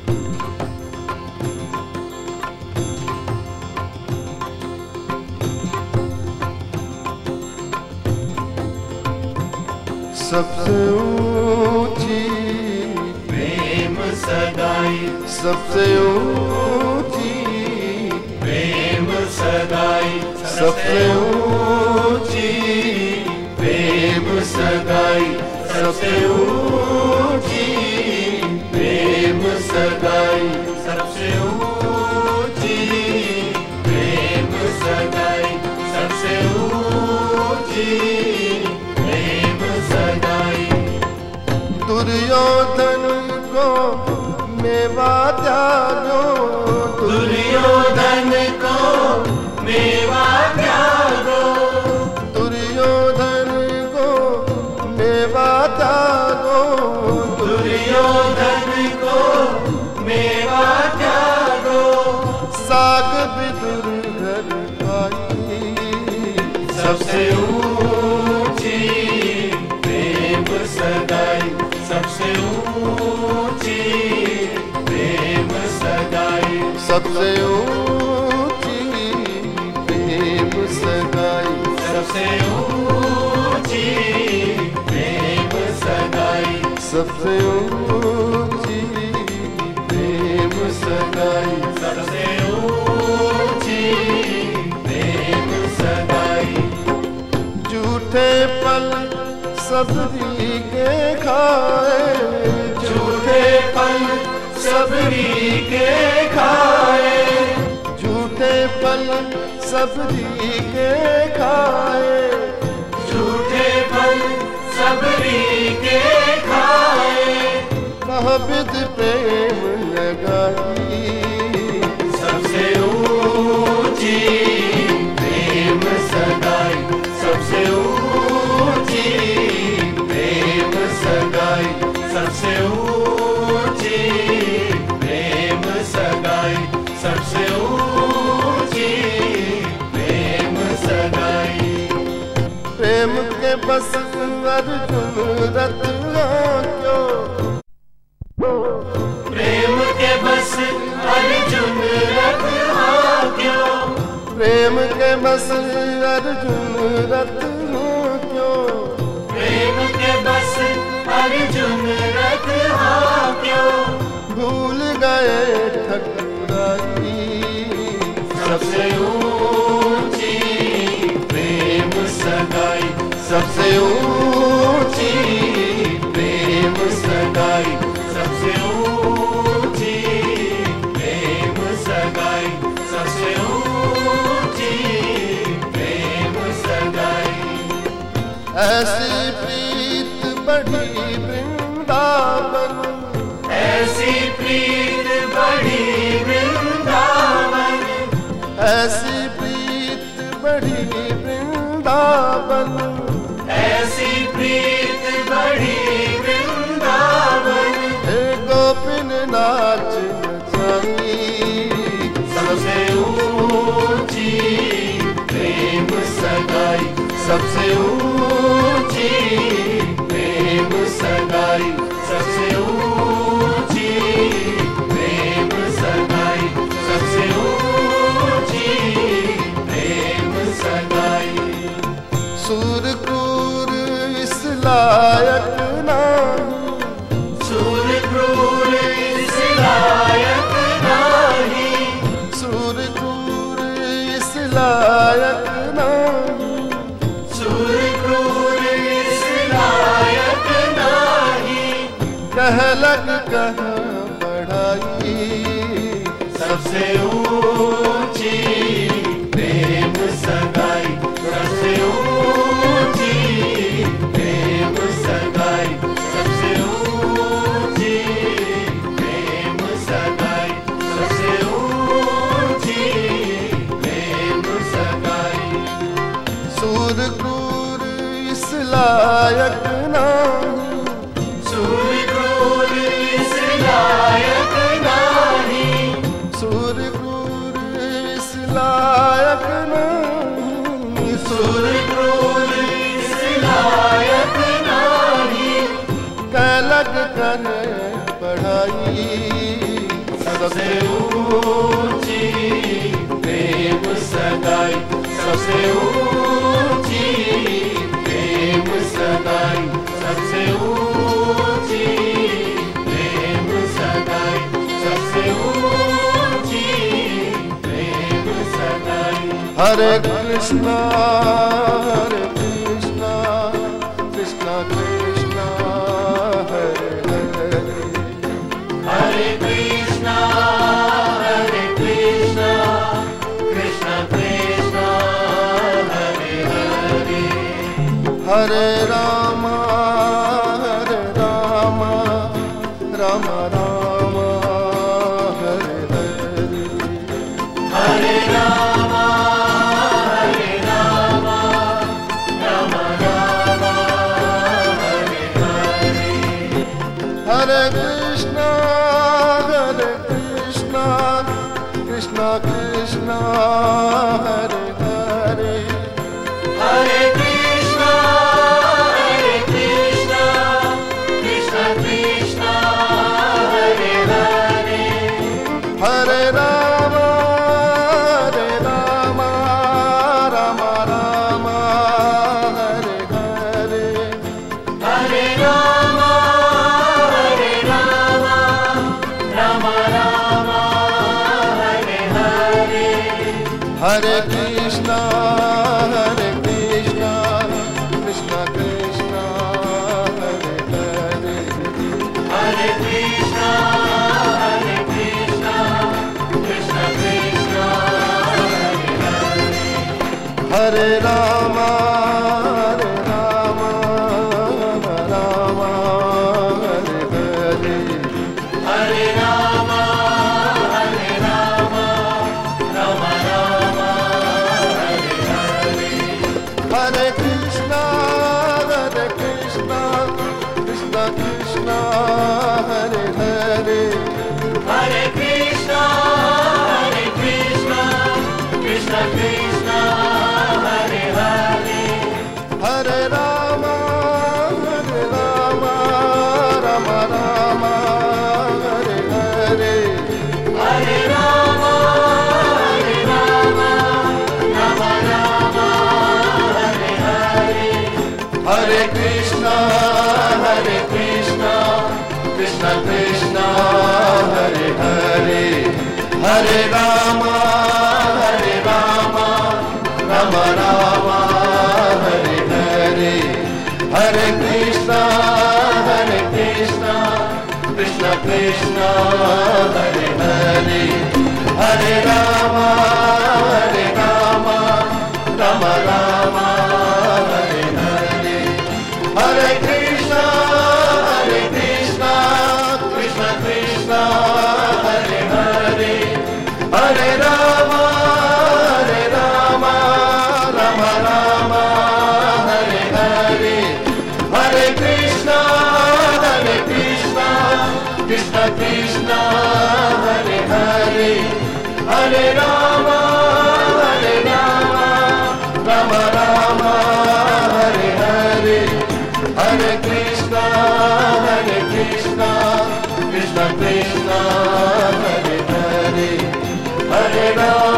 सबसे ऊंची प्रेम सगाई, सबसे ऊंची प्रेम सगाई, सबसे ऊंची प्रेम सगाई, सबसे ऊंची प्रेम सगाई, सबसे ऊंची प्रेम सगाई, सबसे ऊंची प्रेम सगाई। दुर्योधन को मेवा त्यागो, दुर्योधन को मेवा त्यागो, दुर्योधन को मेवा त्यागो, दुर्योधन को मेवा त्यागो। साग विदुर घर आई, सबसे ऊंची प्रेम सगाई, सबसे ऊंची प्रेम सगाई, सबसे ऊंची प्रेम सगाई, सबसे ऊंची प्रेम सगाई, सबसे ऊंची प्रेम सगाई। सबसे ऊंची प्रेम सगाई। झूठे पल सबरी के खाए, झूठे पल सबरी के खाए, झूठे पल सबरी के खाए, झूठे पल सबरी के खाए। बहुविध प्रेम लगाई, सबसे ऊंची प्रेम सगाई, सबसे ऊंची प्रेम सगाई, सबसे ऊंची प्रेम सगाई, सबसे ऊंची प्रेम सगाई। प्रेम के बस अर्जुन रथ क्यों, प्रेम के बस अर्जुन रथ क्यों, प्रेम के बस अर्जुन रथ क्यों, प्रेम के बस अर्जुन रथ क्यों। भूल गए ठकुराई, सबसे ऊंची प्रेम सगाई, सबसे ऊंची प्रेम सगाई, सबसे ऊंची प्रेम सगाई, सबसे ऊंची प्रेम सगाई। ऐसी प्रीत बढ़ी वृंदावन, ऐसी प्रीत बढ़ी वृंदावन, ऐसी प्रीत बढ़ी वृंदावन, ऐसी प्रीत बढ़ी वृंदावन। हे गोपिन नाच नचाई, सबसे ऊंची प्रेम सगाई, सबसे ऊंची प्रेम सगाई, सबसे ऊंची प्रेम सगाई, सबसे ऊंची प्रेम सगाई। सूर क्रूर इस लायक नहीं, सूर क्रूर इस लायक नहीं, सूर क्रूर इस लायक नहीं, सूर क्रूर इस लायक नहीं। कह लग कह बढ़ाई, सबसे ऊंची प्रेम सगाई, सबसे ऊंची प्रेम सगाई, सबसे ऊंची प्रेम सगाई, सबसे ऊंची प्रेम सगाई। सूर क्रूर इस लायक नहीं, सूर क्रूर इस लायक नहीं, सूर क्रूर इस लायक नहीं, सूर क्रूर इस लायक नहीं। कह लग कर बढ़ाई, सबसे ऊंची प्रेम सगाई, सबसे ऊंची प्रेम सगाई, सबसे ऊंची प्रेम सगाई, सबसे ऊंची प्रेम सगाई। हरे कृष्णा कृष्णा कृष्णा हरे हरे, हरे कृष्णा कृष्णा कृष्णा हरे हरे, हरे राम राम राम हरे हरे, हरे राम राम राम हरे हरे, हरे कृष्णा कृष्णा कृष्णा हरे हरे, हरे कृष्णा कृष्णा कृष्णा हरे हरे, हरे राम राम राम हरे हरे, हरे राम राम हरे हरे, हरे कृष्णा कृष्णा कृष्णा हरे हरे, हरे कृष्णा कृष्णा हरे हरे, हरे राम राम हरे हरे, हरे राम राम हरे हरे, हरे कृष्णा कृष्णा कृष्णा हरे हरे, हरे कृष्णा कृष्णा हरे हरे, हरे राम राम हरे हरे, हरे राम राम हरे हरे, हरे कृष्णा कृष्णा हरे हरे, हरे राम राम हरे हरे, हरे कृष्णा कृष्णा हरे हरे, हरे राम राम हरे हरे, हरे कृष्णा कृष्णा हरे हरे, हरे राम राम हरे हरे, हरे कृष्णा कृष्णा हरे हरे, हरे राम राम हरे हरे, हरे कृष्णा कृष्णा हरे हरे, हरे राम